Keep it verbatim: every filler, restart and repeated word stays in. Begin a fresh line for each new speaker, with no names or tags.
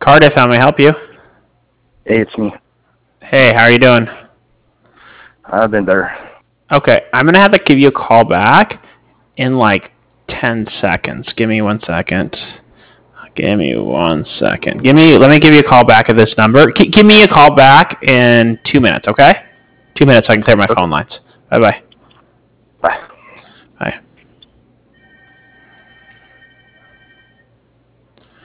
Cardiff, how may I help you?
Hey, it's me.
Hey, how are you doing?
I've been there.
Okay, I'm going to have to give you a call back in like ten seconds. Give me one second. Give me one second. Give me. Let me give you a call back at this number. G- give me a call back in two minutes, okay? Two minutes so I can clear my phone lines. Bye-bye.
Bye.
Bye.